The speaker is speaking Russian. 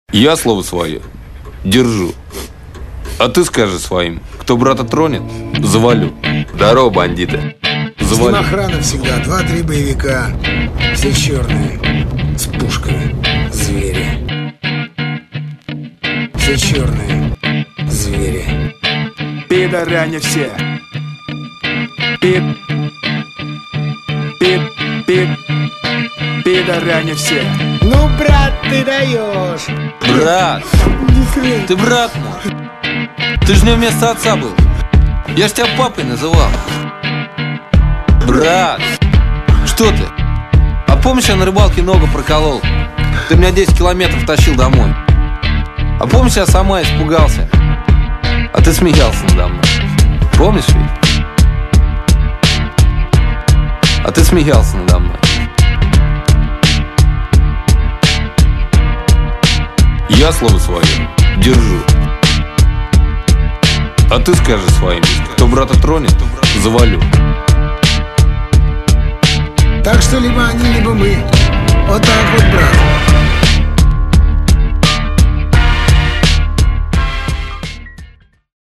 Я слово свое держу. А ты скажи своим, кто брата тронет, завалю. Здорово, бандиты. Завалю. С ним охрана всегда, 2-3 боевика. Все черные, с пушками, звери. Все черные, звери. Пидоряне все. Пидоряне все. Ну, брат, ты даешь. Брат, ты брат мой. Ты же не вместо отца был. Я ж тебя папой называл. Брат, что ты? А помнишь, я на рыбалке ногу проколол? Ты меня 10 километров тащил домой. А помнишь, я сама испугался? А ты смеялся надо мной. Помнишь ведь? А ты смеялся надо мной. Я слово свое держу. А ты скажи своим, кто брата тронет, завалю. Так что либо они, либо мы. Вот так вот, брат.